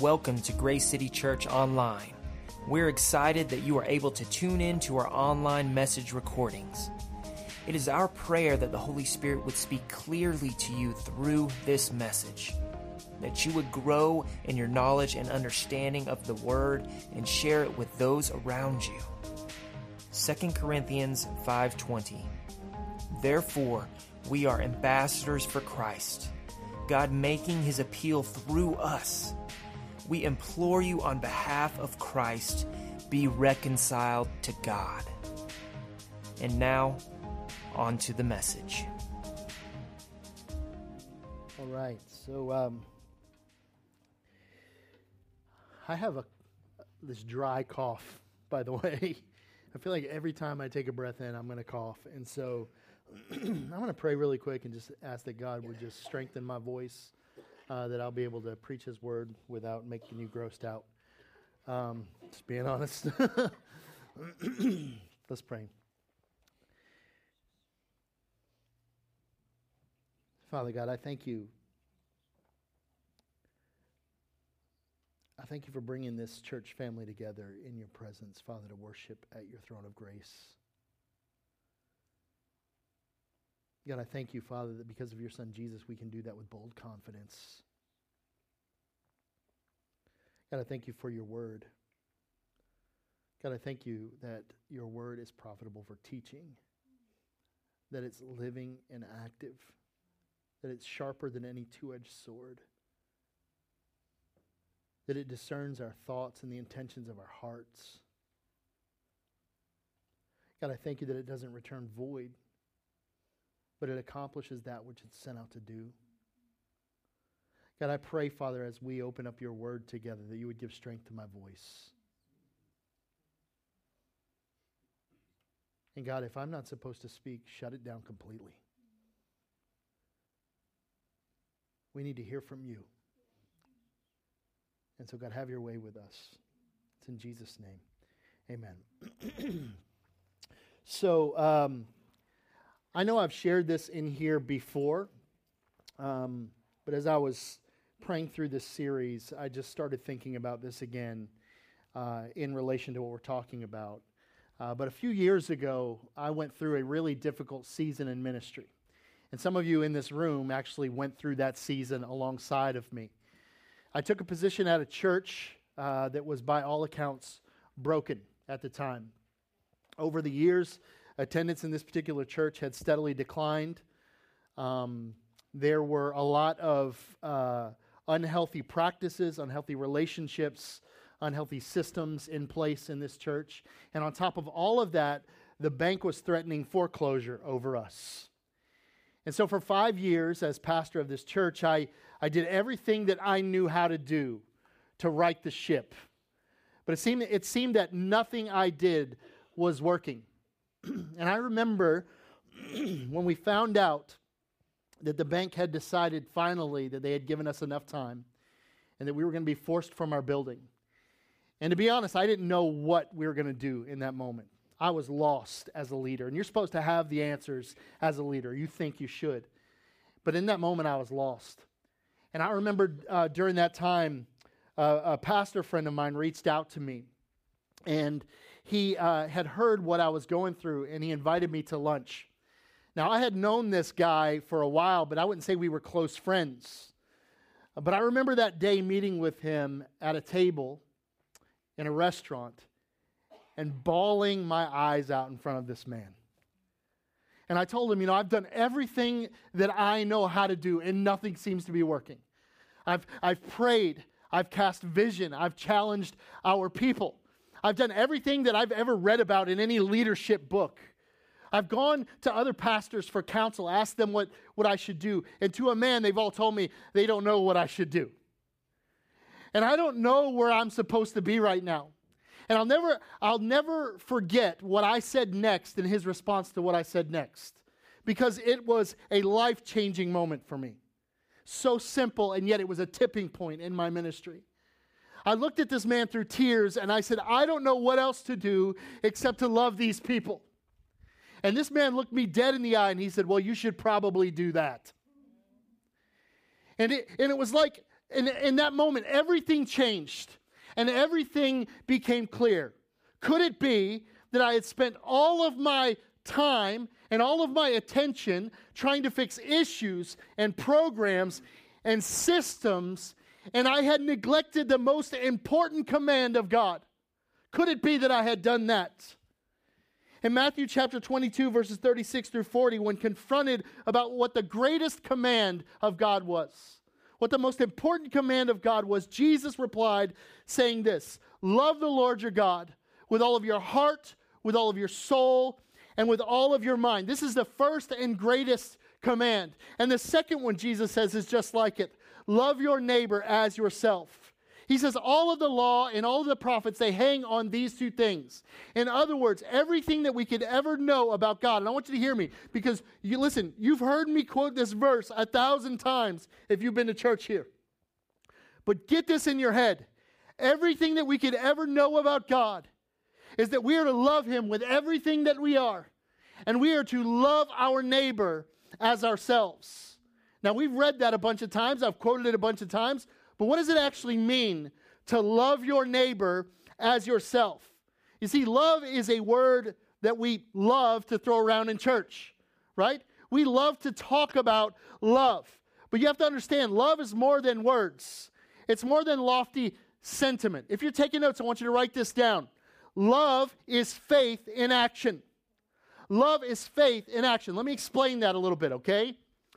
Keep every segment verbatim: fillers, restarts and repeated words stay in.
welcome to Grace City Church Online. We're excited that you are able to tune in to our online message recordings. It is our prayer that the Holy Spirit would speak clearly to you through this message, that you would grow in your knowledge and understanding of the Word and share it with those around you. Second Corinthians five twenty. Therefore, we are ambassadors for Christ, God making his appeal through us. We implore you on behalf of Christ, be reconciled to God. And now, on to the message. All right, so um, I have a this dry cough, by the way. I feel like every time I take a breath in, I'm going to cough. And so I'm going to pray really quick and just ask that God would just strengthen my voice, uh, that I'll be able to preach his word without making you grossed out. Um, just being honest. Let's pray. Father God, I thank you. I thank you for bringing this church family together in your presence, Father, to worship at your throne of grace. God, I thank you, Father, that because of your Son Jesus, we can do that with bold confidence. God, I thank you for your word. God, I thank you that your word is profitable for teaching, that it's living and active, that it's sharper than any two-edged sword, that it discerns our thoughts and the intentions of our hearts. God, I thank you that it doesn't return void, but it accomplishes that which it's sent out to do. God, I pray, Father, as we open up your word together, that you would give strength to my voice. And God, if I'm not supposed to speak, shut it down completely. We need to hear from you. And so, God, have your way with us. It's in Jesus' name. Amen. so, um, I know I've shared this in here before, um, but as I was praying through this series, I just started thinking about this again uh, in relation to what we're talking about. Uh, but a few years ago, I went through a really difficult season in ministry. And some of you in this room actually went through that season alongside of me. I took a position at a church uh, that was, by all accounts, broken at the time. Over the years, attendance in this particular church had steadily declined. Um, there were a lot of uh, unhealthy practices, unhealthy relationships, unhealthy systems in place in this church. And on top of all of that, the bank was threatening foreclosure over us. And so for five years as pastor of this church, I, I did everything that I knew how to do to right the ship. But it seemed, it seemed that nothing I did was working. And I remember when we found out that the bank had decided finally that they had given us enough time and that we were going to be forced from our building. And to be honest, I didn't know what we were going to do in that moment. I was lost as a leader. And you're supposed to have the answers as a leader. You think you should. But in that moment, I was lost. And I remember uh, during that time, uh, a pastor friend of mine reached out to me. And he uh, had heard what I was going through, and he invited me to lunch. Now, I had known this guy for a while, but I wouldn't say we were close friends. But I remember that day meeting with him at a table in a restaurant and bawling my eyes out in front of this man. And I told him, you know, I've done everything that I know how to do, and nothing seems to be working. I've, I've prayed. I've cast vision. I've challenged our people. I've done everything that I've ever read about in any leadership book. I've gone to other pastors for counsel, asked them what, what I should do. And to a man, they've all told me they don't know what I should do. And I don't know where I'm supposed to be right now. And I'll never, I'll never forget what I said next in his response to what I said next. Because it was a life-changing moment for me. So simple, and yet it was a tipping point in my ministry. I looked at this man through tears, and I said, I don't know what else to do except to love these people. And this man looked me dead in the eye, and he said, well, you should probably do that. And it, and it was like in, in that moment, everything changed and everything became clear. Could it be that I had spent all of my time and all of my attention trying to fix issues and programs and systems, and I had neglected the most important command of God? Could it be that I had done that? In Matthew chapter twenty-two, verses thirty-six through forty, when confronted about what the greatest command of God was, what the most important command of God was, Jesus replied saying this: love the Lord your God with all of your heart, with all of your soul, and with all of your mind. This is the first and greatest command. And the second one, Jesus says, is just like it. Love your neighbor as yourself. He says all of the law and all of the prophets, they hang on these two things. In other words, everything that we could ever know about God. And I want you to hear me, because you listen, you've heard me quote this verse a thousand times if you've been to church here. But get this in your head. Everything that we could ever know about God is that we are to love him with everything that we are. And we are to love our neighbor as ourselves. Now, we've read that a bunch of times. I've quoted it a bunch of times. But what does it actually mean to love your neighbor as yourself? You see, love is a word that we love to throw around in church, right? We love to talk about love. But you have to understand, love is more than words. It's more than lofty sentiment. If you're taking notes, I want you to write this down. Love is faith in action. Love is faith in action. Let me explain that a little bit, okay?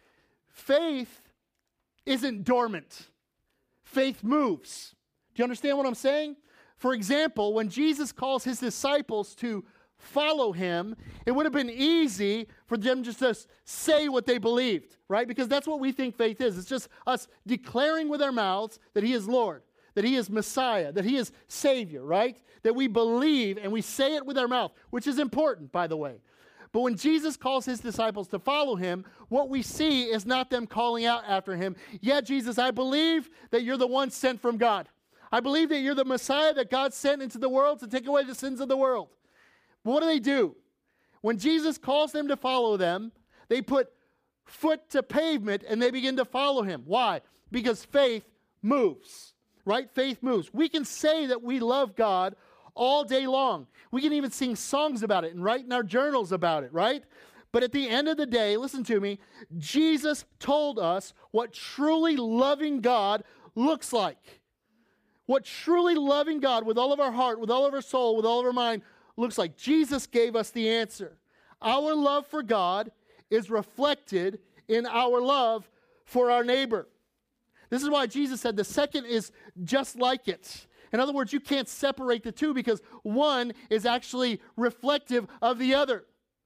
Faith isn't dormant. Faith moves. Do you understand what I'm saying? For example, when Jesus calls his disciples to follow him, it would have been easy for them just to say what they believed, right? Because that's what we think faith is. It's just us declaring with our mouths that he is Lord, that he is Messiah, that he is Savior, right? That we believe and we say it with our mouth, which is important, by the way. But when Jesus calls his disciples to follow him, what we see is not them calling out after him. Yeah, Jesus, I believe that you're the one sent from God. I believe that you're the Messiah that God sent into the world to take away the sins of the world. But what do they do? When Jesus calls them to follow them, they put foot to pavement and they begin to follow him. Why? Because faith moves, right? Faith moves. We can say that we love God all day long. We can even sing songs about it and write in our journals about it, right? But at the end of the day, listen to me, Jesus told us what truly loving God looks like. What truly loving God with all of our heart, with all of our soul, with all of our mind looks like. Jesus gave us the answer. Our love for God is reflected in our love for our neighbor. This is why Jesus said the second is just like it. In other words, you can't separate the two because one is actually reflective of the other.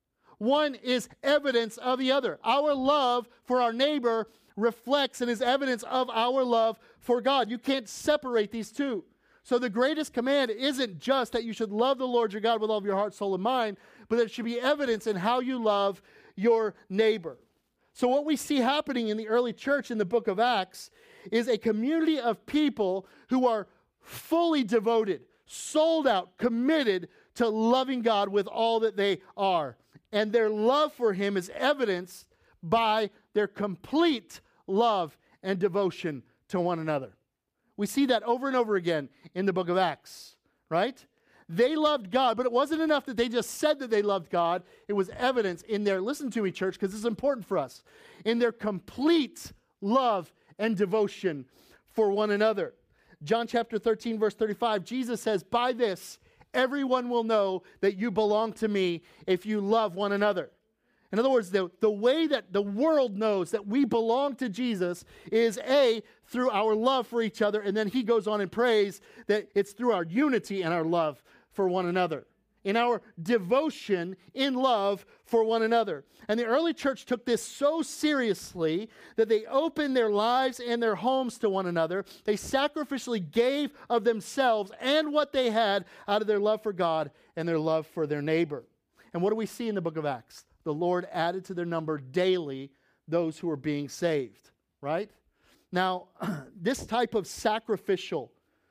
One is evidence of the other. Our love for our neighbor reflects and is evidence of our love for God. You can't separate these two. So the greatest command isn't just that you should love the Lord your God with all of your heart, soul, and mind, but it should be evidence in how you love your neighbor. So what we see happening in the early church in the book of Acts is a community of people who are fully devoted, sold out, committed to loving God with all that they are. And their love for him is evidenced by their complete love and devotion to one another. We see that over and over again in the book of Acts, right? They loved God, but it wasn't enough that they just said that they loved God. It was evidence in their, listen to me, church, because this is important for us, in their complete love and devotion for one another. John chapter thirteen, verse thirty-five, Jesus says, by this, everyone will know that you belong to me if you love one another. In other words, the, the way that the world knows that we belong to Jesus is A, through our love for each other, and then he goes on and prays that it's through our unity and our love for one another, in our devotion in love for one another. And the early church took this so seriously that they opened their lives and their homes to one another. They sacrificially gave of themselves and what they had out of their love for God and their love for their neighbor. And what do we see in the book of Acts? The Lord added to their number daily those who were being saved, right? Now, this type of sacrificial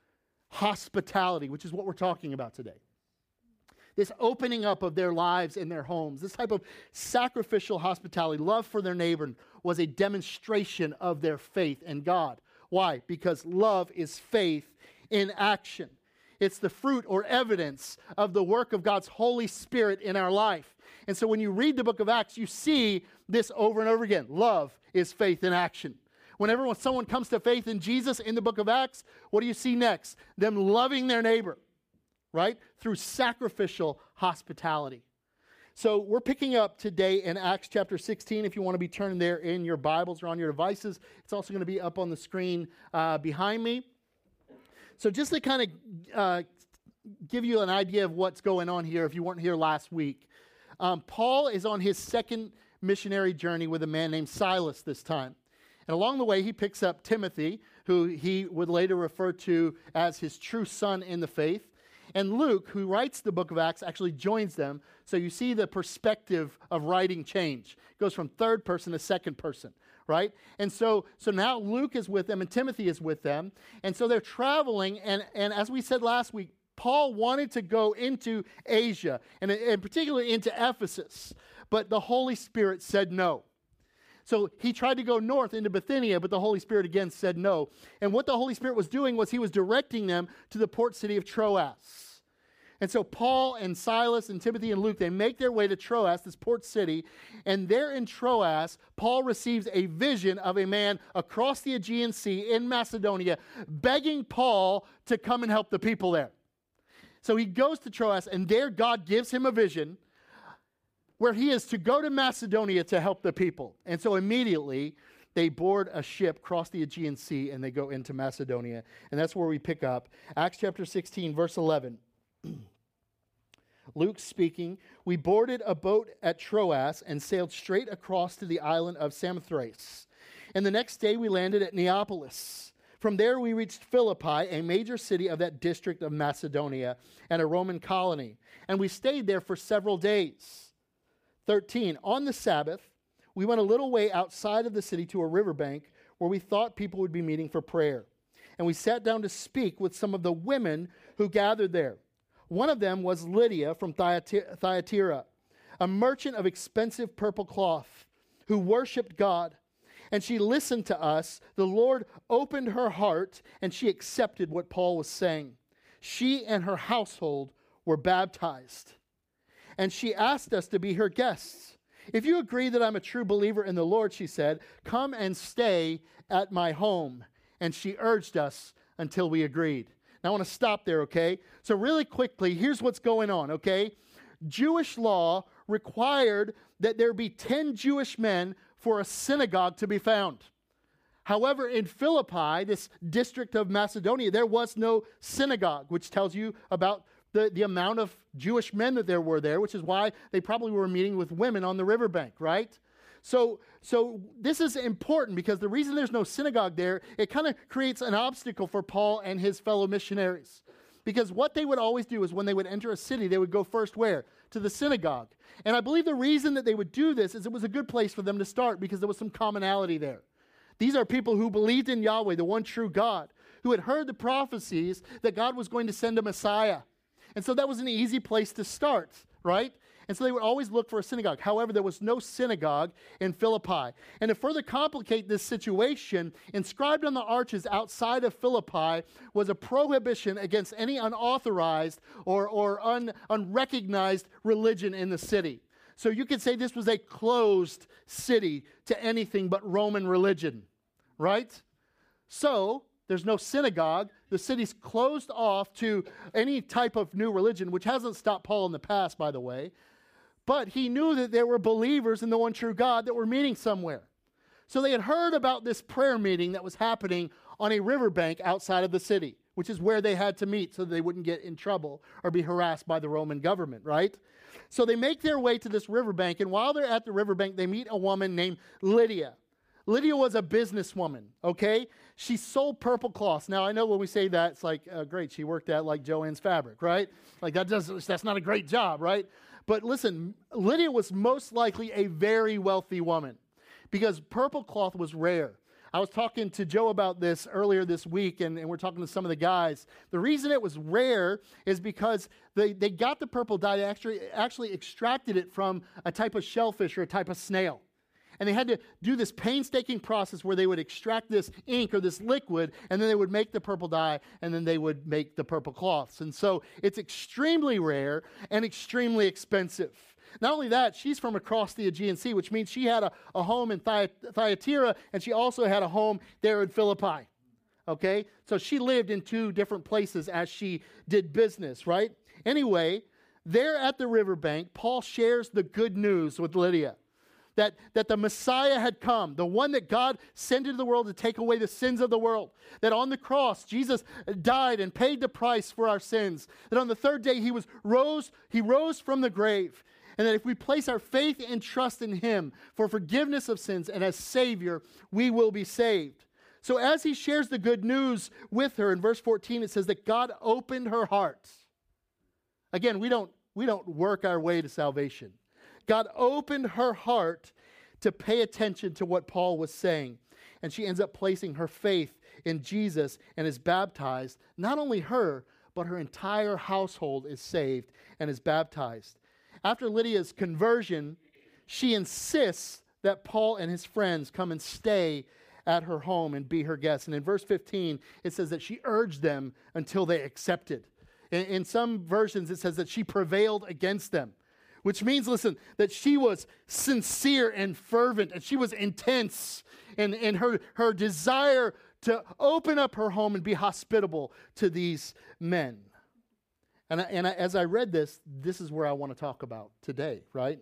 hospitality, which is what we're talking about today, this opening up of their lives and their homes, this type of sacrificial hospitality, love for their neighbor, was a demonstration of their faith in God. Why? Because love is faith in action. It's the fruit or evidence of the work of God's Holy Spirit in our life. And so when you read the book of Acts, you see this over and over again. Love is faith in action. Whenever when someone comes to faith in Jesus in the book of Acts, what do you see next? Them loving their neighbor, right? Through sacrificial hospitality. So we're picking up today in Acts chapter sixteen. If you want to be turning there in your Bibles or on your devices, it's also going to be up on the screen uh, behind me. So just to kind of uh, give you an idea of what's going on here, if you weren't here last week, um, Paul is on his second missionary journey with a man named Silas this time. And along the way, he picks up Timothy, who he would later refer to as his true son in the faith. And Luke, who writes the book of Acts, actually joins them. So you see the perspective of writing change. It goes from third person to second person, right? And so so now Luke is with them and Timothy is with them. And so they're traveling. And, and as we said last week, Paul wanted to go into Asia, and, and particularly into Ephesus. But the Holy Spirit said no. So he tried to go north into Bithynia, but the Holy Spirit again said no. And what the Holy Spirit was doing was he was directing them to the port city of Troas. And so Paul and Silas and Timothy and Luke, they make their way to Troas, this port city. And there in Troas, Paul receives a vision of a man across the Aegean Sea in Macedonia, begging Paul to come and help the people there. So he goes to Troas, and there God gives him a vision where he is to go to Macedonia to help the people. And so immediately they board a ship, cross the Aegean Sea, and they go into Macedonia. And that's where we pick up. Acts chapter sixteen, verse eleven. Luke speaking, we boarded a boat at Troas and sailed straight across to the island of Samothrace. And the next day we landed at Neapolis. From there we reached Philippi, a major city of that district of Macedonia and a Roman colony. And we stayed there for several days. thirteen, on the Sabbath, we went a little way outside of the city to a riverbank where we thought people would be meeting for prayer. And we sat down to speak with some of the women who gathered there. One of them was Lydia from Thyatira, a merchant of expensive purple cloth who worshiped God. And she listened to us. The Lord opened her heart, and she accepted what Paul was saying. She and her household were baptized. And she asked us to be her guests. If you agree that I'm a true believer in the Lord, she said, come and stay at my home. And she urged us until we agreed. Now I want to stop there, okay? So really quickly, here's what's going on, okay? Jewish law required that there be ten Jewish men for a synagogue to be found. However, in Philippi, this district of Macedonia, there was no synagogue, which tells you about The, the amount of Jewish men that there were there, which is why they probably were meeting with women on the riverbank, right? So, so this is important because the reason there's no synagogue there, it kind of creates an obstacle for Paul and his fellow missionaries. Because what they would always do is when they would enter a city, they would go first where? To the synagogue. And I believe the reason that they would do this is it was a good place for them to start because there was some commonality there. These are people who believed in Yahweh, the one true God, who had heard the prophecies that God was going to send a Messiah. And so that was an easy place to start, right? And so they would always look for a synagogue. However, there was no synagogue in Philippi. And to further complicate this situation, inscribed on the arches outside of Philippi was a prohibition against any unauthorized or, or un, unrecognized religion in the city. So you could say this was a closed city to anything but Roman religion, right? So there's no synagogue. The city's closed off to any type of new religion, which hasn't stopped Paul in the past, by the way. But he knew that there were believers in the one true God that were meeting somewhere. So they had heard about this prayer meeting that was happening on a riverbank outside of the city, which is where they had to meet so that they wouldn't get in trouble or be harassed by the Roman government, right? So they make their way to this riverbank, and while they're at the riverbank, they meet a woman named Lydia. Lydia was a businesswoman, okay? She sold purple cloths. Now, I know when we say that, it's like, uh, great, she worked at like Joann's Fabric, right? Like that does, that's not a great job, right? But listen, Lydia was most likely a very wealthy woman because purple cloth was rare. I was talking to Joe about this earlier this week, and, and we're talking to some of the guys. The reason it was rare is because they, they got the purple dye, actually, actually extracted it from a type of shellfish or a type of snail. And they had to do this painstaking process where they would extract this ink or this liquid, and then they would make the purple dye, and then they would make the purple cloths. And so it's extremely rare and extremely expensive. Not only that, she's from across the Aegean Sea, which means she had a, a home in Thy- Thyatira, and she also had a home there in Philippi. Okay? So she lived in two different places as she did business, right? Anyway, there at the riverbank, Paul shares the good news with Lydia. That, that the Messiah had come, the one that God sent into the world to take away the sins of the world. That on the cross, Jesus died and paid the price for our sins. That on the third day, he was rose, he rose from the grave. And that if we place our faith and trust in him for forgiveness of sins and as Savior, we will be saved. So as he shares the good news with her, in verse fourteen, it says that God opened her heart. Again, we don't, we don't work our way to salvation. God opened her heart to pay attention to what Paul was saying. And she ends up placing her faith in Jesus and is baptized. Not only her, but her entire household is saved and is baptized. After Lydia's conversion, she insists that Paul and his friends come and stay at her home and be her guests. And in verse fifteen, it says that she urged them until they accepted. In, in some versions, it says that she prevailed against them. Which means, listen, that she was sincere and fervent, and she was intense in, in her, her desire to open up her home and be hospitable to these men. And, I, and I, as I read this, this is where I want to talk about today, right?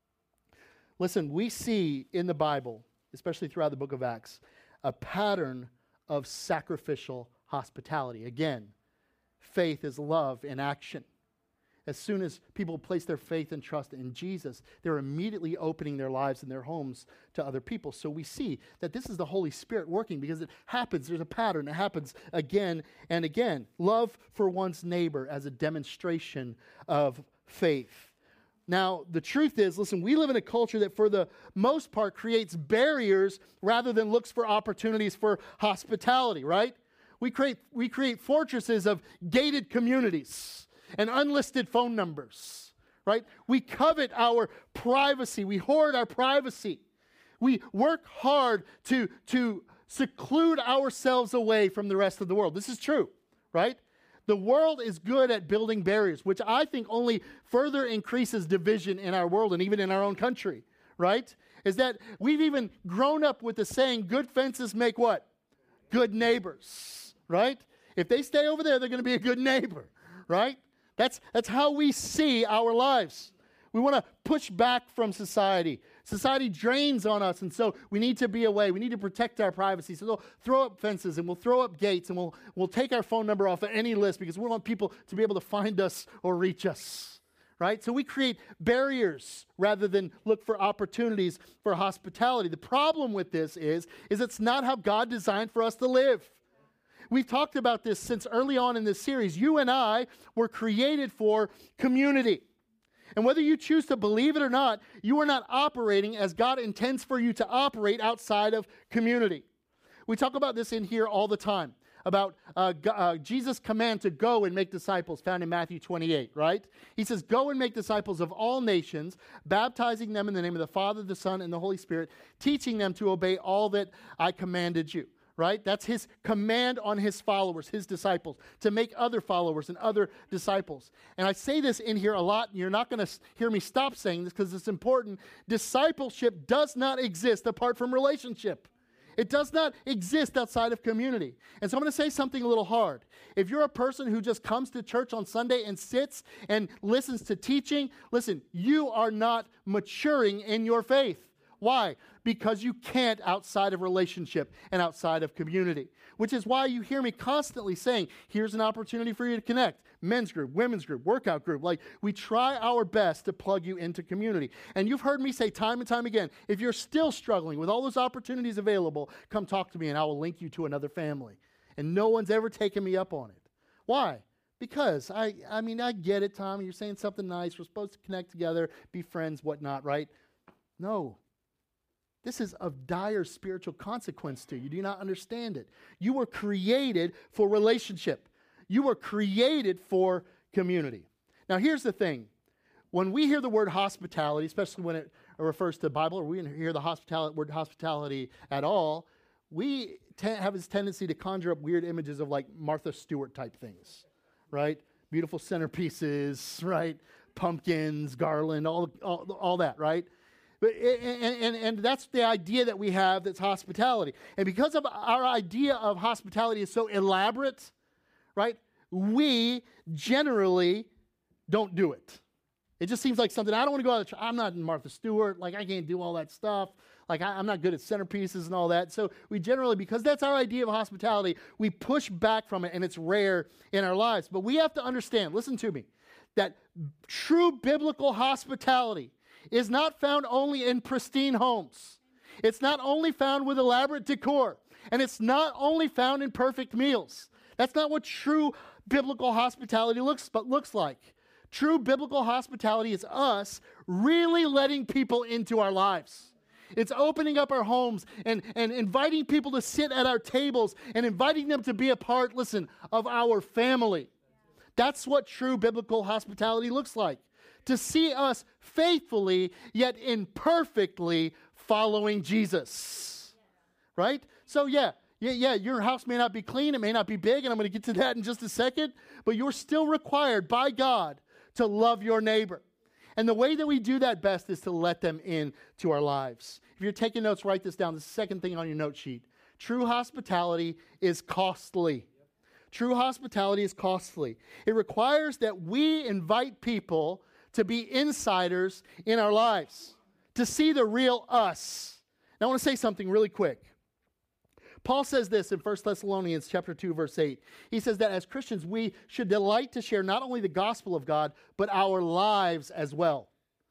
Listen, we see in the Bible, especially throughout the book of Acts, a pattern of sacrificial hospitality. Again, faith is love in action. As soon as people place their faith and trust in Jesus, they're immediately opening their lives and their homes to other people. So we see that this is the Holy Spirit working because it happens. There's a pattern. It happens again and again. Love for one's neighbor as a demonstration of faith. Now, the truth is, listen, we live in a culture that for the most part creates barriers rather than looks for opportunities for hospitality, right? We create, we create fortresses of gated communities and unlisted phone numbers, right? We covet our privacy. We hoard our privacy. We work hard to, to seclude ourselves away from the rest of the world. This is true, right? The world is good at building barriers, which I think only further increases division in our world and even in our own country, right? Is that we've even grown up with the saying, good fences make what? Good neighbors, right? If they stay over there, they're going to be a good neighbor, right? That's, that's how we see our lives. We want to push back from society. Society drains on us, and so we need to be away. We need to protect our privacy. So they'll throw up fences, and we'll throw up gates, and we'll, we'll take our phone number off of any list because we want people to be able to find us or reach us, right? So we create barriers rather than look for opportunities for hospitality. The problem with this is, is it's not how God designed for us to live. We've talked about this since early on in this series. You and I were created for community. And whether you choose to believe it or not, you are not operating as God intends for you to operate outside of community. We talk about this in here all the time, about uh, G- uh, Jesus' command to go and make disciples, found in Matthew twenty-eight, right? He says, go and make disciples of all nations, baptizing them in the name of the Father, the Son, and the Holy Spirit, teaching them to obey all that I commanded you. Right? That's his command on his followers, his disciples, to make other followers and other disciples. And I say this in here a lot, and you're not going to hear me stop saying this because it's important. Discipleship does not exist apart from relationship. It does not exist outside of community. And so I'm going to say something a little hard. If you're a person who just comes to church on Sunday and sits and listens to teaching, listen, you are not maturing in your faith. Why? Because you can't outside of relationship and outside of community. Which is why you hear me constantly saying, here's an opportunity for you to connect. Men's group, women's group, workout group. Like, we try our best to plug you into community. And you've heard me say time and time again, if you're still struggling with all those opportunities available, come talk to me and I will link you to another family. And no one's ever taken me up on it. Why? Because, I, I mean, I get it, Tom. You're saying something nice. We're supposed to connect together, be friends, whatnot, right? No. This is of dire spiritual consequence to you. You do not understand it. You were created for relationship. You were created for community. Now, here's the thing. When we hear the word hospitality, especially when it refers to the Bible, or we hear the hospitality, word hospitality at all, we te- have this tendency to conjure up weird images of like Martha Stewart type things, right? Beautiful centerpieces, right? Pumpkins, garland, all, all, all that, right? But and, and, and that's the idea that we have that's hospitality. And because of our idea of hospitality is so elaborate, right? We generally don't do it. It just seems like something, I don't want to go out of the, I'm not Martha Stewart, like I can't do all that stuff. Like I, I'm not good at centerpieces and all that. So we generally, because that's our idea of hospitality, we push back from it and it's rare in our lives. But we have to understand, listen to me, that true biblical hospitality is not found only in pristine homes. It's not only found with elaborate decor. And it's not only found in perfect meals. That's not what true biblical hospitality looks, but looks like. True biblical hospitality is us really letting people into our lives. It's opening up our homes and, and inviting people to sit at our tables and inviting them to be a part, listen, of our family. That's what true biblical hospitality looks like. To see us faithfully, yet imperfectly following Jesus. Right? So yeah, yeah, yeah, your house may not be clean, it may not be big, and I'm going to get to that in just a second, but you're still required by God to love your neighbor. And the way that we do that best is to let them in to our lives. If you're taking notes, write this down. The second thing on your note sheet. True hospitality is costly. True hospitality is costly. It requires that we invite people to be insiders in our lives, to see the real us. Now I want to say something really quick. Paul says this in First Thessalonians chapter two, verse eight. He says that as Christians, we should delight to share not only the gospel of God, but our lives as well.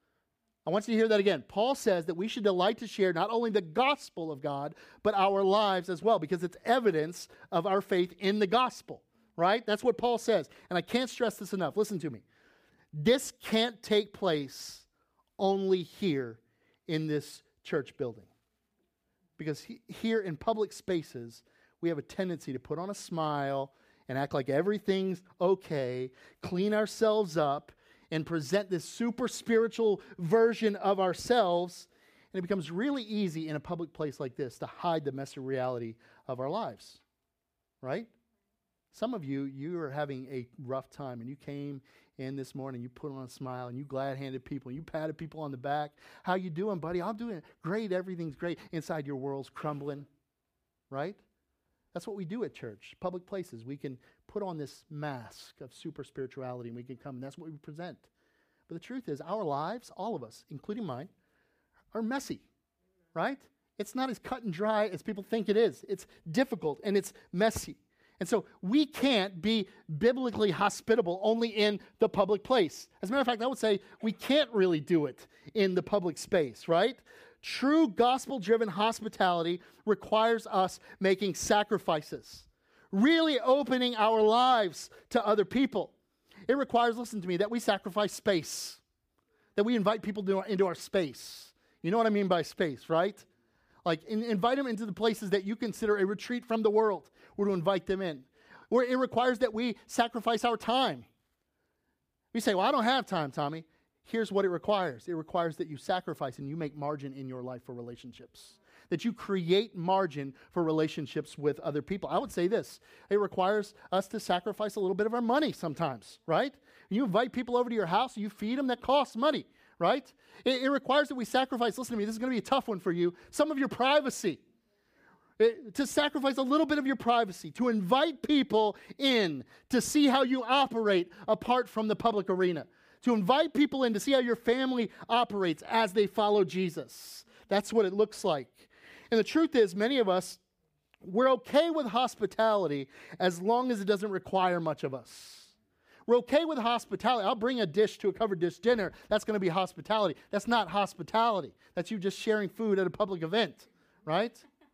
I want you to hear that again. Paul says that we should delight to share not only the gospel of God, but our lives as well, because it's evidence of our faith in the gospel, right? That's what Paul says. And I can't stress this enough. Listen to me. This can't take place only here in this church building. Because he, here in public spaces, we have a tendency to put on a smile and act like everything's okay, clean ourselves up, and present this super spiritual version of ourselves. And it becomes really easy in a public place like this to hide the messy reality of our lives, right? Some of you, you are having a rough time, and you came in this morning, you put on a smile, and you glad-handed people, and you patted people on the back. How you doing, buddy? I'm doing great. Everything's great. Inside your world's crumbling, right? That's what we do at church, public places. We can put on this mask of super spirituality, and we can come, and that's what we present. But the truth is, our lives, all of us, including mine, are messy, right? It's not as cut and dry as people think it is. It's difficult, and it's messy. And so we can't be biblically hospitable only in the public place. As a matter of fact, I would say we can't really do it in the public space, right? True gospel-driven hospitality requires us making sacrifices, really opening our lives to other people. It requires, listen to me, that we sacrifice space, that we invite people to, into our space. You know what I mean by space, right? Like in, invite them into the places that you consider a retreat from the world. We're to invite them in. Or it requires that we sacrifice our time. We say, well, I don't have time, Tommy. Here's what it requires. It requires that you sacrifice and you make margin in your life for relationships. That you create margin for relationships with other people. I would say this. It requires us to sacrifice a little bit of our money sometimes, right? You invite people over to your house, you feed them, that costs money, right? It, it requires that we sacrifice, listen to me, this is going to be a tough one for you, some of your privacy. It, to sacrifice a little bit of your privacy, to invite people in to see how you operate apart from the public arena. To invite people in to see how your family operates as they follow Jesus. That's what it looks like. And the truth is, many of us, we're okay with hospitality as long as it doesn't require much of us. We're okay with hospitality. I'll bring a dish to a covered dish dinner. That's going to be hospitality. That's not hospitality. That's you just sharing food at a public event, right?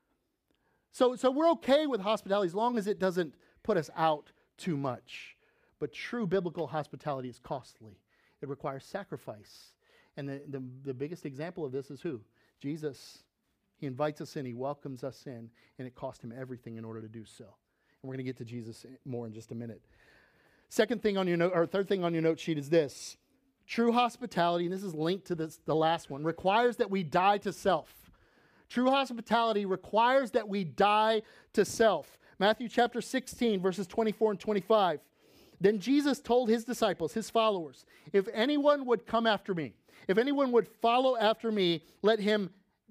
So, so we're okay with hospitality as long as it doesn't put us out too much. But true biblical hospitality is costly. It requires sacrifice. And the, the, the biggest example of this is who? Jesus. He invites us in, he welcomes us in, and it cost him everything in order to do so. And we're going to get to Jesus more in just a minute. Second thing on your note, or third thing on your note sheet is this. True hospitality, and this is linked to this, the last one, requires that we die to self. True hospitality requires that we die to self. Matthew chapter sixteen, verses twenty-four and twenty-five. Then Jesus told his disciples, his followers, if anyone would come after me, if anyone would follow after me, let him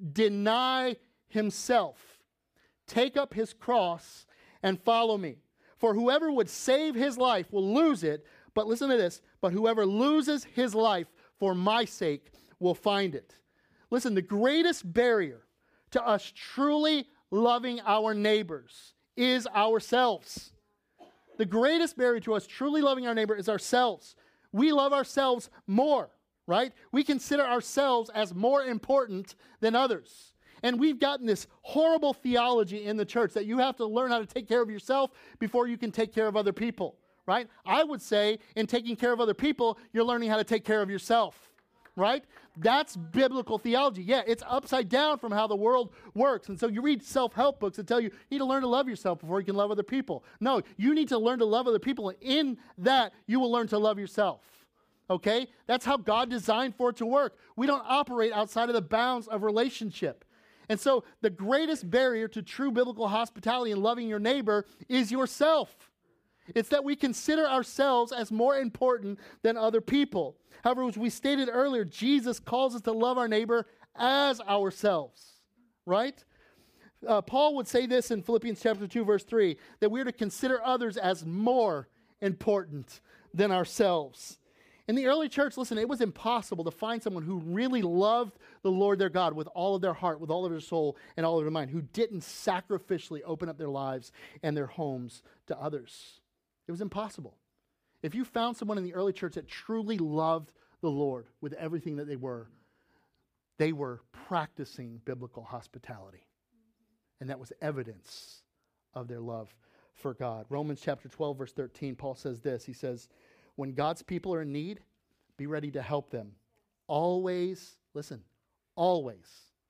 deny himself, take up his cross, and follow me. For whoever would save his life will lose it, but listen to this, but whoever loses his life for my sake will find it. Listen, the greatest barrier to us truly loving our neighbors is ourselves. The greatest barrier to us truly loving our neighbor is ourselves. We love ourselves more, right? We consider ourselves as more important than others. And we've gotten this horrible theology in the church that you have to learn how to take care of yourself before you can take care of other people, right? I would say in taking care of other people, you're learning how to take care of yourself, right? That's biblical theology. Yeah, it's upside down from how the world works. And so you read self-help books that tell you, you need to learn to love yourself before you can love other people. No, you need to learn to love other people. And in that, you will learn to love yourself. Okay? That's how God designed for it to work. We don't operate outside of the bounds of relationship. And so the greatest barrier to true biblical hospitality and loving your neighbor is yourself. It's that we consider ourselves as more important than other people. However, as we stated earlier, Jesus calls us to love our neighbor as ourselves, right? Uh, Paul would say this in Philippians chapter two, verse three, that we're to consider others as more important than ourselves. In the early church, listen, it was impossible to find someone who really loved the Lord their God with all of their heart, with all of their soul, and all of their mind, who didn't sacrificially open up their lives and their homes to others. It was impossible. If you found someone in the early church that truly loved the Lord with everything that they were, they were practicing biblical hospitality. And that was evidence of their love for God. Romans chapter twelve, verse thirteen, Paul says this. He says, when God's people are in need, be ready to help them. Always, listen, always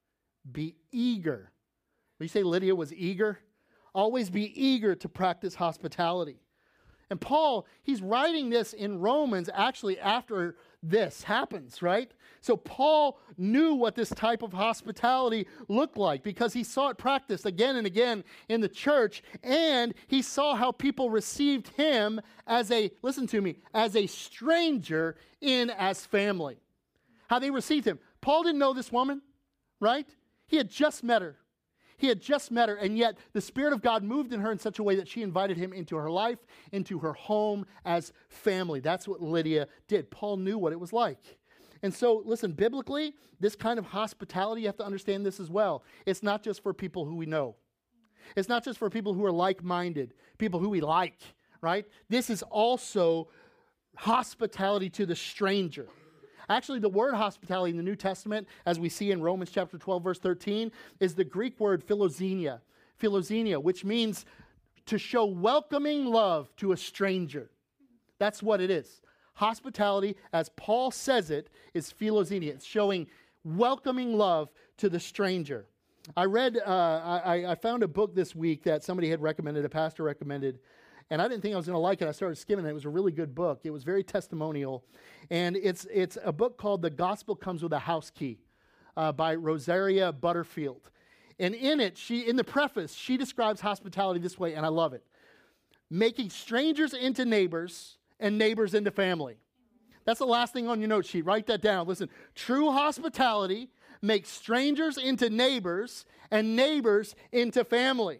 be eager. When you say Lydia was eager, always be eager to practice hospitality. And Paul, he's writing this in Romans actually after this happens, right? So Paul knew what this type of hospitality looked like because he saw it practiced again and again in the church, and he saw how people received him as a, listen to me, as a stranger in as family. How they received him. Paul didn't know this woman, right? He had just met her. He had just met her, and yet the Spirit of God moved in her in such a way that she invited him into her life, into her home as family. That's what Lydia did. Paul knew what it was like. And so, listen, biblically, this kind of hospitality, you have to understand this as well. It's not just for people who we know. It's not just for people who are like-minded, people who we like, right? This is also hospitality to the stranger. Actually, the word hospitality in the New Testament, as we see in Romans chapter twelve, verse thirteen, is the Greek word philoxenia, philoxenia, which means to show welcoming love to a stranger. That's what it is. Hospitality, as Paul says it, is philoxenia. It's showing welcoming love to the stranger. I read, uh, I, I found a book this week that somebody had recommended, a pastor recommended, and I didn't think I was going to like it. I started skimming it. It was a really good book. It was very testimonial. And it's it's a book called The Gospel Comes with a House Key uh, by Rosaria Butterfield. And in it, she in the preface, she describes hospitality this way, and I love it. Making strangers into neighbors and neighbors into family. That's the last thing on your note sheet. Write that down. Listen, true hospitality makes strangers into neighbors and neighbors into family.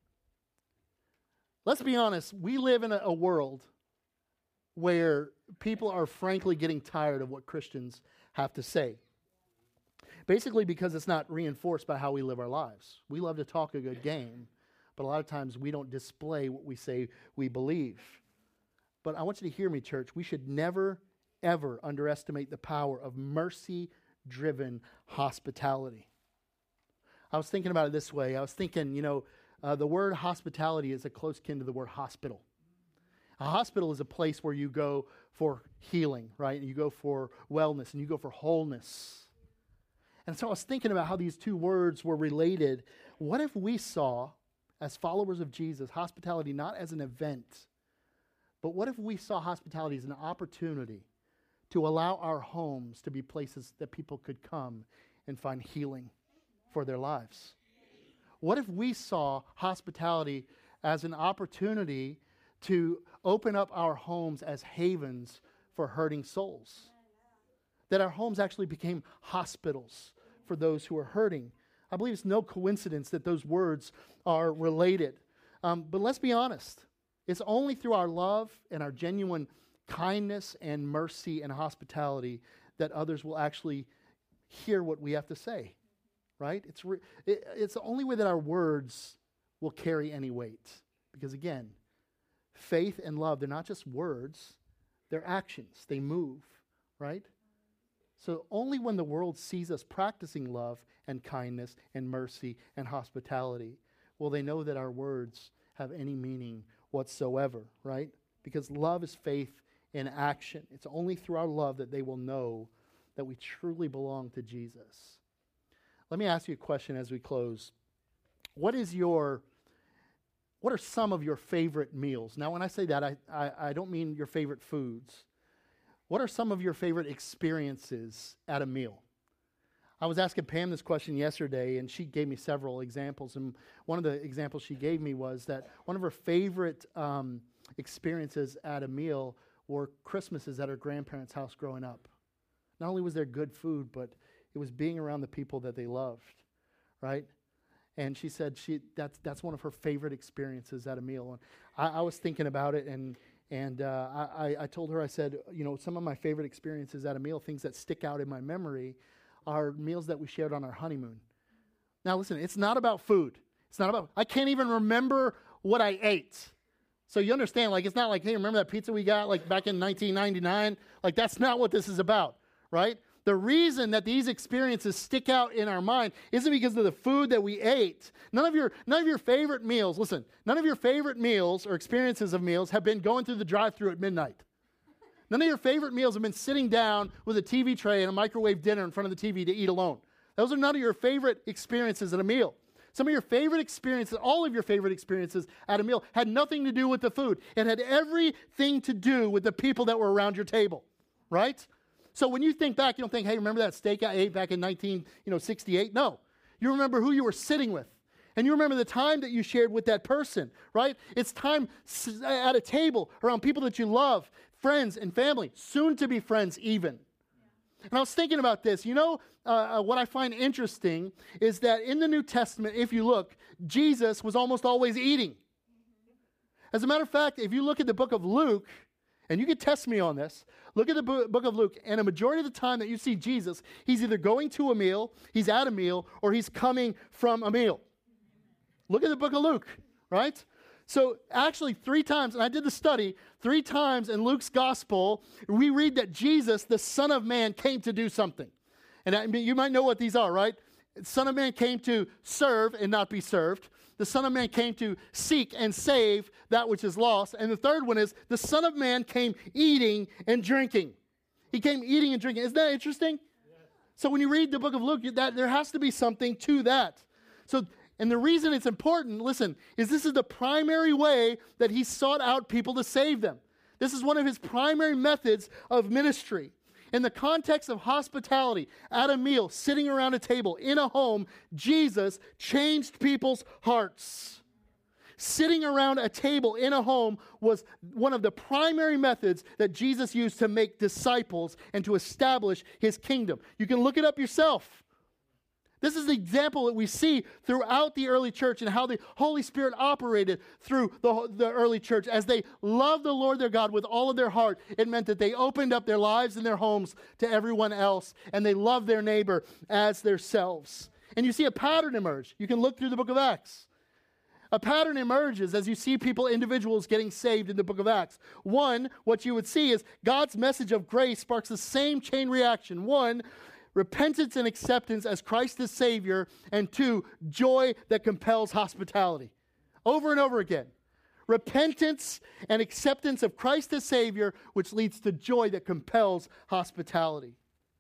Let's be honest, we live in a, a world where people are frankly getting tired of what Christians have to say. Basically because it's not reinforced by how we live our lives. We love to talk a good game, but a lot of times we don't display what we say we believe. But I want you to hear me, church. We should never, ever underestimate the power of mercy-driven hospitality. I was thinking about it this way. I was thinking, you know, Uh, the word hospitality is a close kin to the word hospital. A hospital is a place where you go for healing, right? And you go for wellness, and you go for wholeness. And so I was thinking about how these two words were related. What if we saw, as followers of Jesus, hospitality not as an event, but what if we saw hospitality as an opportunity to allow our homes to be places that people could come and find healing for their lives? What if we saw hospitality as an opportunity to open up our homes as havens for hurting souls? That our homes actually became hospitals for those who are hurting. I believe it's no coincidence that those words are related. Um, but let's be honest. It's only through our love and our genuine kindness and mercy and hospitality that others will actually hear what we have to say, right? It's re- it, it's the only way that our words will carry any weight. Because again, faith and love, they're not just words, they're actions. They move, right? So only when the world sees us practicing love and kindness and mercy and hospitality will they know that our words have any meaning whatsoever, right? Because love is faith in action. It's only through our love that they will know that we truly belong to Jesus. Let me ask you a question as we close. What is your, what are some of your favorite meals? Now, when I say that, I, I, I don't mean your favorite foods. What are some of your favorite experiences at a meal? I was asking Pam this question yesterday, and she gave me several examples. And one of the examples she gave me was that one of her favorite um, experiences at a meal were Christmases at her grandparents' house growing up. Not only was there good food, but it was being around the people that they loved, right? And she said she that's that's one of her favorite experiences at a meal. And I, I was thinking about it, and and uh, I, I told her, I said, you know, some of my favorite experiences at a meal, things that stick out in my memory, are meals that we shared on our honeymoon. Now listen, it's not about food. It's not about, I can't even remember what I ate. So you understand, like, it's not like, hey, remember that pizza we got like back in nineteen ninety-nine? Like, that's not what this is about, right? The reason that these experiences stick out in our mind isn't because of the food that we ate. None of your none of your favorite meals, listen, none of your favorite meals or experiences of meals have been going through the drive-thru at midnight. None of your favorite meals have been sitting down with a T V tray and a microwave dinner in front of the T V to eat alone. Those are none of your favorite experiences at a meal. Some of your favorite experiences, all of your favorite experiences at a meal had nothing to do with the food. It had everything to do with the people that were around your table, right? So when you think back, you don't think, hey, remember that steak I ate back in nineteen sixty-eight? No. You remember who you were sitting with. And you remember the time that you shared with that person, right? It's time at a table around people that you love, friends and family, soon to be friends even. Yeah. And I was thinking about this. You know, uh, what I find interesting is that in the New Testament, if you look, Jesus was almost always eating. As a matter of fact, if you look at the book of Luke, and you can test me on this, look at the book of Luke, and a majority of the time that you see Jesus, he's either going to a meal, he's at a meal, or he's coming from a meal. Look at the book of Luke, right? So actually three times, and I did the study, three times in Luke's gospel, we read that Jesus, the Son of Man, came to do something. And I mean, you might know what these are, right? The Son of Man came to serve and not be served. The Son of Man came to seek and save that which is lost. And the third one is the Son of Man came eating and drinking. He came eating and drinking. Isn't that interesting? Yes. So when you read the book of Luke, that there has to be something to that. So, and the reason it's important, listen, is this is the primary way that he sought out people to save them. This is one of his primary methods of ministry. In the context of hospitality, at a meal, sitting around a table, in a home, Jesus changed people's hearts. Sitting around a table in a home was one of the primary methods that Jesus used to make disciples and to establish his kingdom. You can look it up yourself. This is the example that we see throughout the early church and how the Holy Spirit operated through the, the early church. As they loved the Lord their God with all of their heart, it meant that they opened up their lives and their homes to everyone else, and they loved their neighbor as themselves. And you see a pattern emerge. You can look through the book of Acts. A pattern emerges as you see people, individuals getting saved in the book of Acts. One, what you would see is God's message of grace sparks the same chain reaction. One, repentance and acceptance as Christ as Savior, and two, joy that compels hospitality. Over and over again. Repentance and acceptance of Christ as Savior, which leads to joy that compels hospitality.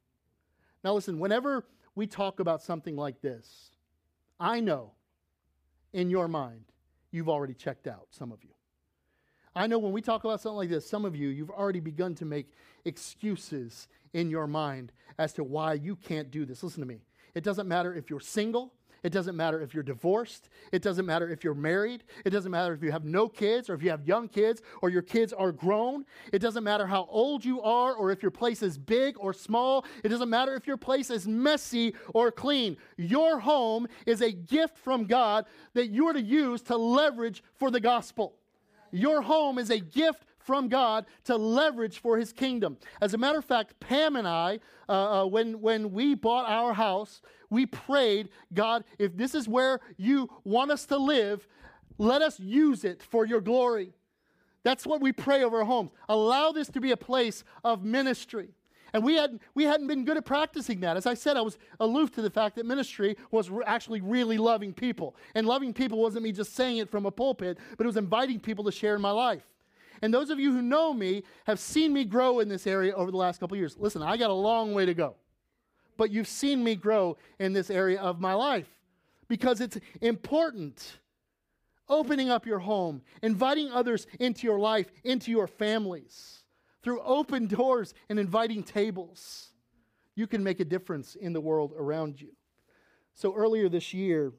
Now listen, whenever we talk about something like this, I know in your mind you've already checked out, some of you. I know when we talk about something like this, some of you, you've already begun to make excuses in your mind as to why you can't do this. Listen to me. It doesn't matter if you're single. It doesn't matter if you're divorced. It doesn't matter if you're married. It doesn't matter if you have no kids or if you have young kids or your kids are grown. It doesn't matter how old you are or if your place is big or small. It doesn't matter if your place is messy or clean. Your home is a gift from God that you're to use to leverage for the gospel. Your home is a gift from God to leverage for His kingdom. As a matter of fact, Pam and I, uh, uh, when, when we bought our house, we prayed, God, if this is where you want us to live, let us use it for your glory. That's what we pray over our homes. Allow this to be a place of ministry. And we hadn't, we hadn't been good at practicing that. As I said, I was aloof to the fact that ministry was re- actually really loving people. And loving people wasn't me just saying it from a pulpit, but it was inviting people to share in my life. And those of you who know me have seen me grow in this area over the last couple of years. Listen, I got a long way to go. But you've seen me grow in this area of my life because it's important. Opening up your home, inviting others into your life, into your families, through open doors and inviting tables, you can make a difference in the world around you. So earlier this year,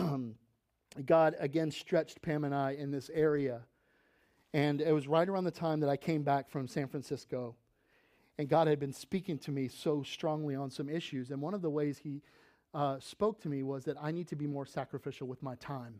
God again stretched Pam and I in this area. And it was right around the time that I came back from San Francisco. And God had been speaking to me so strongly on some issues. And one of the ways He uh, spoke to me was that I need to be more sacrificial with my time.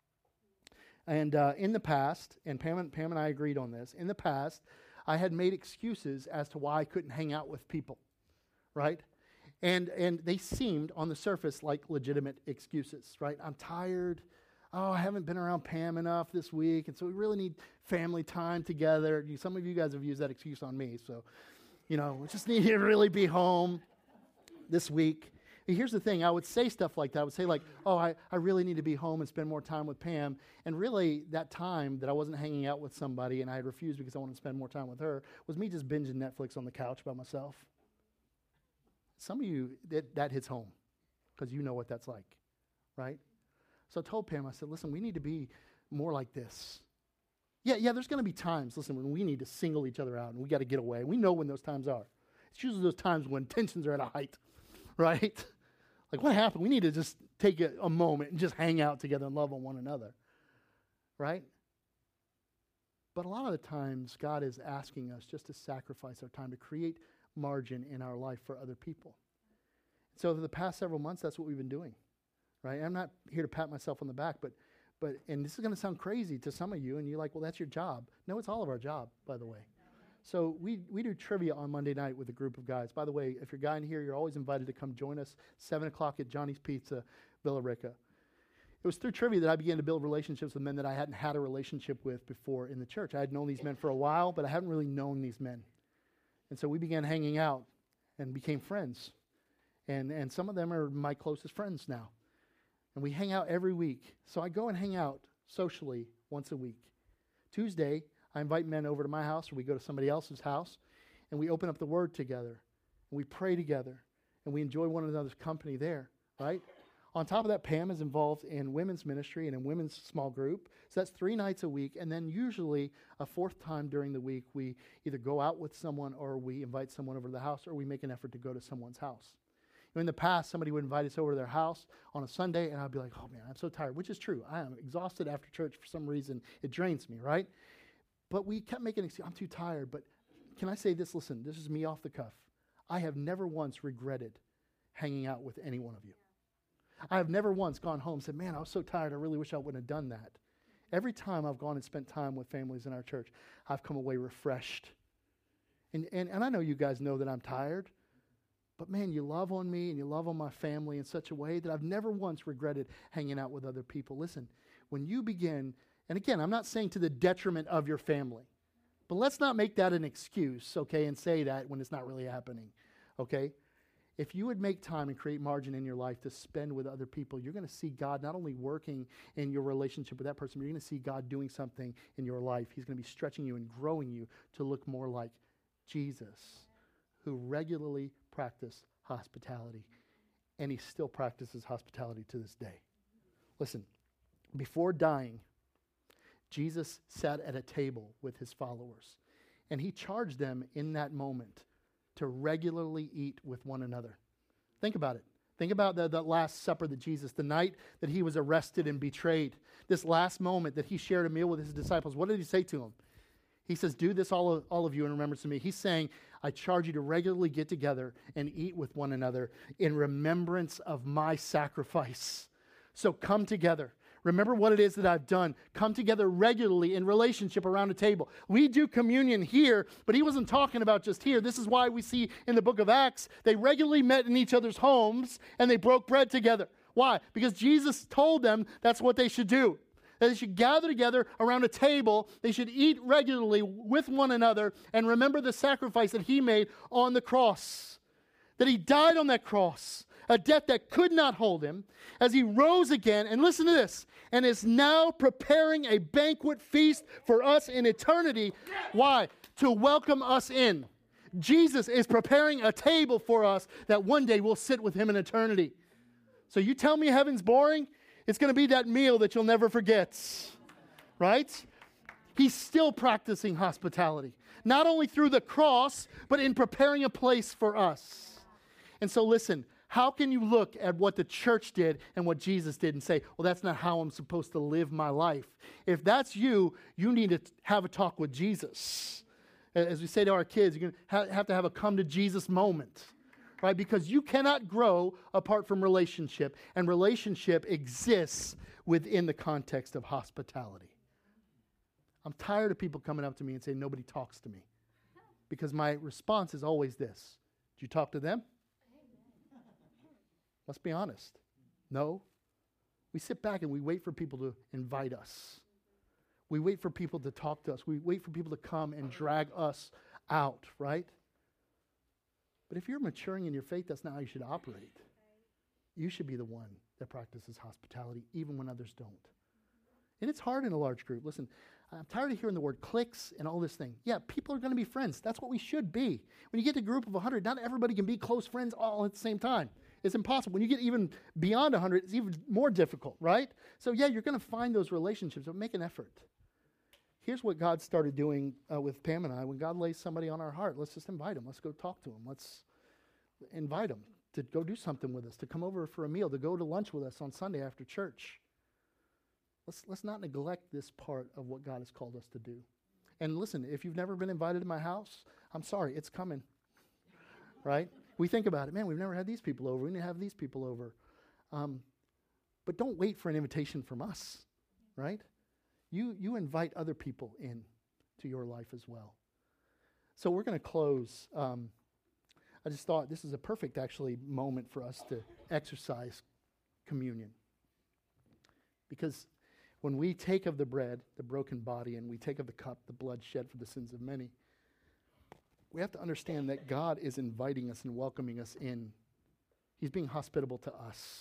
And uh, in the past, and Pam and, Pam and I agreed on this, in the past, I had made excuses as to why I couldn't hang out with people, right? And and they seemed, on the surface, like legitimate excuses, right? I'm tired. Oh, I haven't been around Pam enough this week, and so we really need family time together. You, some of you guys have used that excuse on me, so, you know, we just need to really be home this week. And here's the thing. I would say stuff like that. I would say like, oh, I, I really need to be home and spend more time with Pam. And really, that time that I wasn't hanging out with somebody and I had refused because I wanted to spend more time with her was me just binging Netflix on the couch by myself. Some of you, that, that hits home because you know what that's like, right? So I told Pam, I said, listen, we need to be more like this. Yeah, yeah, there's going to be times, listen, when we need to single each other out and we got to get away. We know when those times are. It's usually those times when tensions are at a height, right? Like, what happened? We need to just take a, a moment and just hang out together and love on one another, right? But a lot of the times, God is asking us just to sacrifice our time, to create margin in our life for other people. So for the past several months, that's what we've been doing. Right? I'm not here to pat myself on the back, but, but and this is going to sound crazy to some of you, and you're like, well, that's your job. No, it's all of our job, by the way. So we, we do trivia on Monday night with a group of guys. By the way, if you're a guy in here, you're always invited to come join us, seven o'clock at Johnny's Pizza, Villa Rica. It was through trivia that I began to build relationships with men that I hadn't had a relationship with before in the church. I had known these men for a while, but I hadn't really known these men. And so we began hanging out and became friends. And, and some of them are my closest friends now. And we hang out every week. So I go and hang out socially once a week. Tuesday, I invite men over to my house, or we go to somebody else's house, and we open up the Word together, and we pray together, and we enjoy one another's company there, right? On top of that, Pam is involved in women's ministry and in women's small group. So that's three nights a week, and then usually a fourth time during the week, we either go out with someone, or we invite someone over to the house, or we make an effort to go to someone's house. In the past, somebody would invite us over to their house on a Sunday, and I'd be like, oh, man, I'm so tired, which is true. I am exhausted after church for some reason. It drains me, right? But we kept making excuses. I'm too tired. But can I say this? Listen, this is me off the cuff. I have never once regretted hanging out with any one of you. I have never once gone home and said, man, I was so tired. I really wish I wouldn't have done that. Every time I've gone and spent time with families in our church, I've come away refreshed. And, and, and I know you guys know that I'm tired. But man, you love on me and you love on my family in such a way that I've never once regretted hanging out with other people. Listen, when you begin, and again, I'm not saying to the detriment of your family, but let's not make that an excuse, okay, and say that when it's not really happening, okay? If you would make time and create margin in your life to spend with other people, you're going to see God not only working in your relationship with that person, but you're going to see God doing something in your life. He's going to be stretching you and growing you to look more like Jesus, who regularly practiced hospitality, and he still practices hospitality to this day. Listen, before dying, Jesus sat at a table with his followers, and he charged them in that moment to regularly eat with one another. Think about it. Think about the, the Last Supper that Jesus, the night that he was arrested and betrayed, this last moment that he shared a meal with his disciples. What did he say to them? He says, do this, all of, all of you, in remembrance of me. He's saying, I charge you to regularly get together and eat with one another in remembrance of my sacrifice. So come together. Remember what it is that I've done. Come together regularly in relationship around a table. We do communion here, but he wasn't talking about just here. This is why we see in the book of Acts, they regularly met in each other's homes and they broke bread together. Why? Because Jesus told them that's what they should do. That they should gather together around a table. They should eat regularly with one another and remember the sacrifice that he made on the cross. That he died on that cross, a death that could not hold him, as he rose again, and listen to this, and is now preparing a banquet feast for us in eternity. Why? To welcome us in. Jesus is preparing a table for us that one day we'll sit with him in eternity. So you tell me heaven's boring? It's going to be that meal that you'll never forget, right? He's still practicing hospitality, not only through the cross, but in preparing a place for us. And so listen, how can you look at what the church did and what Jesus did and say, well, that's not how I'm supposed to live my life? If that's you, you need to have a talk with Jesus. As we say to our kids, you're going to have to have a come to Jesus moment. Right? Because you cannot grow apart from relationship, and relationship exists within the context of hospitality. I'm tired of people coming up to me and saying, nobody talks to me. Because my response is always this: did you talk to them? Let's be honest. No. We sit back and we wait for people to invite us. We wait for people to talk to us. We wait for people to come and drag us out, right? But if you're maturing in your faith, that's not how you should operate. You should be the one that practices hospitality, even when others don't. And it's hard in a large group. Listen, I'm tired of hearing the word cliques and all this thing. Yeah, people are going to be friends. That's what we should be. When you get to a group of one hundred, not everybody can be close friends all at the same time. It's impossible. When you get even beyond one hundred, it's even more difficult, right? So yeah, you're going to find those relationships, but make an effort. Here's what God started doing uh, with Pam and I. When God lays somebody on our heart, let's just invite them. Let's go talk to them. Let's invite them to go do something with us, to come over for a meal, to go to lunch with us on Sunday after church. Let's, let's not neglect this part of what God has called us to do. And listen, if you've never been invited to my house, I'm sorry, it's coming, right? We think about it. Man, we've never had these people over. We need to have these people over. Um, but don't wait for an invitation from us, right? You you invite other people in to your life as well. So we're going to close. Um, I just thought this is a perfect, actually, moment for us to exercise communion. Because when we take of the bread, the broken body, and we take of the cup, the blood shed for the sins of many, we have to understand that God is inviting us and welcoming us in. He's being hospitable to us.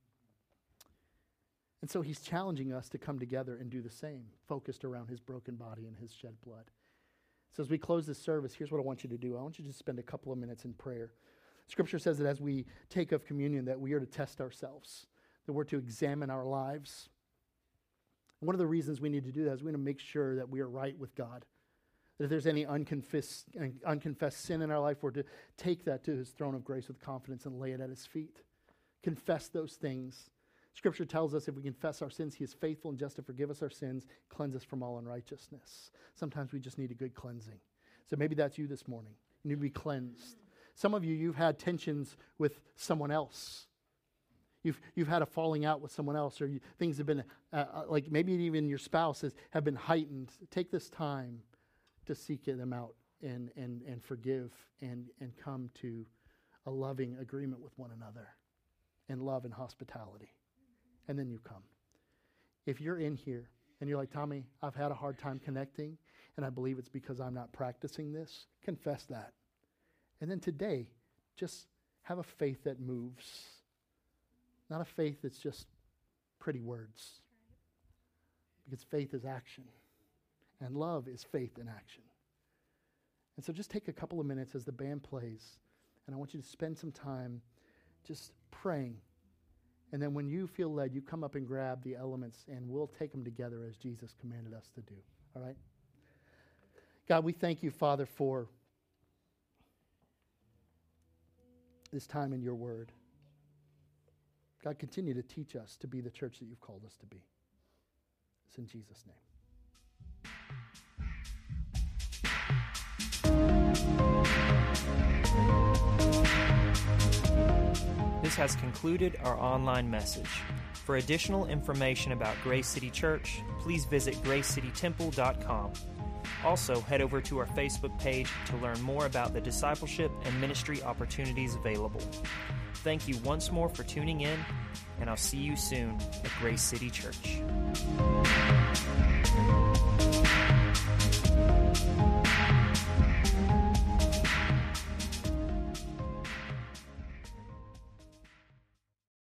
And so he's challenging us to come together and do the same, focused around his broken body and his shed blood. So as we close this service, here's what I want you to do. I want you to just spend a couple of minutes in prayer. Scripture says that as we take of communion, that we are to test ourselves, that we're to examine our lives. And one of the reasons we need to do that is we need to make sure that we are right with God. That if there's any unconfessed, unconfessed sin in our life, we're to take that to his throne of grace with confidence and lay it at his feet. Confess those things. Scripture tells us if we confess our sins, he is faithful and just to forgive us our sins, cleanse us from all unrighteousness. Sometimes we just need a good cleansing. So maybe that's you this morning. You need to be cleansed. Some of you, you've had tensions with someone else. You've you've had a falling out with someone else, or you, things have been, uh, like maybe even your spouse has, have been heightened. Take this time to seek them out and, and, and forgive and, and come to a loving agreement with one another in love and hospitality. And then you come. If you're in here and you're like, Tommy, I've had a hard time connecting, and I believe it's because I'm not practicing this, confess that. And then today, just have a faith that moves. Not a faith that's just pretty words. Because faith is action. And love is faith in action. And so just take a couple of minutes as the band plays, and I want you to spend some time just praying And then when you feel led, you come up and grab the elements, and we'll take them together as Jesus commanded us to do. All right? God, we thank you, Father, for this time in your word. God, continue to teach us to be the church that you've called us to be. It's in Jesus' name. This has concluded our online message. For additional information about Grace City Church, please visit grace city temple dot com. Also, head over to our Facebook page to learn more about the discipleship and ministry opportunities available. Thank you once more for tuning in, and I'll see you soon at Grace City Church.